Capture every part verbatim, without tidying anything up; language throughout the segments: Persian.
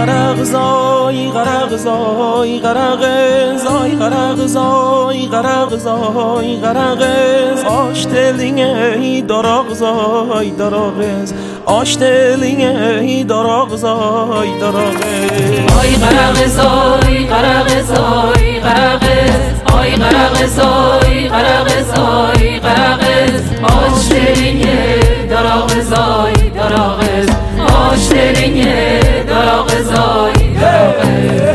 غرق زای غرق زای غرق زای غرق زای غرق زای غرق آشتلینge دراغ زای دراغ آشتلینge دراغ زای دراغ آی غرق زای غرق زای غرق آی غرق زای غرق زای غرق آشتلینge دراغ زای دراغ آشتلینge دراغ زای دراغ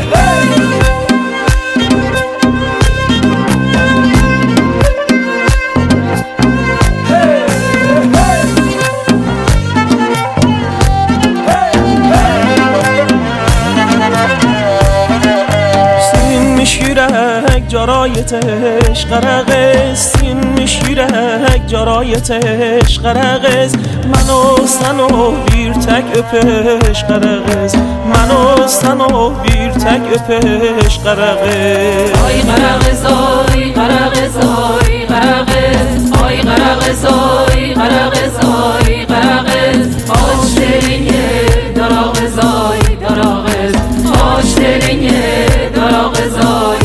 میشیرک جرایتش غرقست سین میشیرک جرایتش غرقست منو سن و بیر تک اپش غرقست منو سن و بیر تک اپش غرقست آی غرق زای غرق زای غرقست آی غرق زای غرق زای غرقست آشتلینge دراغ زای دراغست آشتلینge دراغ زای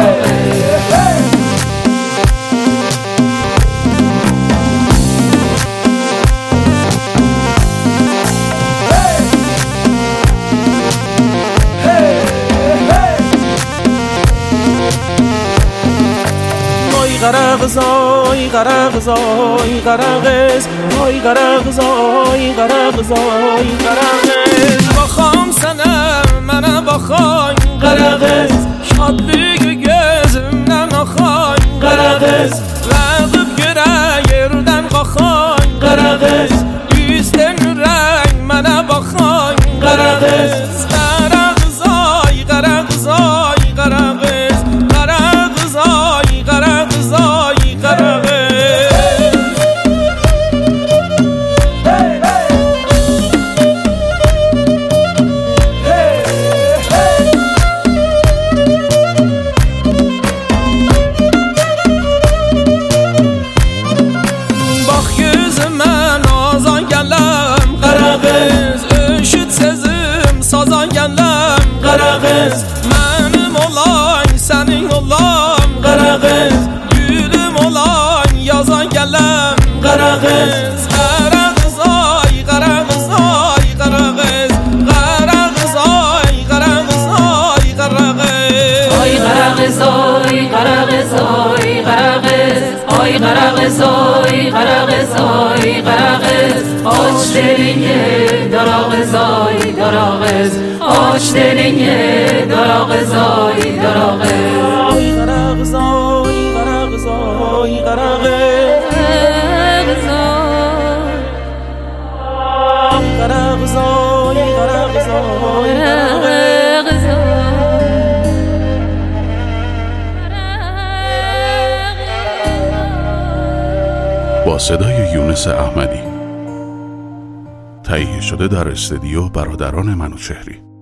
غرق زای غرق زای غرقست آی غرق زای غرق زای غرقست بخوام سنم منم بخوایم غرقست شادلیگ گزم ننخوایم غرقست رقب گره یردن بخوایم غرقست ایستن رنگ منم بخوایم غرقست غرق زای غرق زای غرقست غرق زای غرق زای غرقست باخیز من آزان گلم غرقست اشت سزم سازان گلم غرقست من مولای سنین اولام غرقست گülüm olan yazan gelen غرقست غرق زای غرق زای غرقست غرق زای غرق زای غرقست آی غرق زای غرق زای غرقست آی غرق زای غرق زای غرقست آشتلینge دراغ زای دراغست آشتلینge دراغ زای دراغست غرق زای غرق زای غرقست غرق زای غرق زای با صدای یونس احمدی تهیه شده در استودیو برادران منوچهری.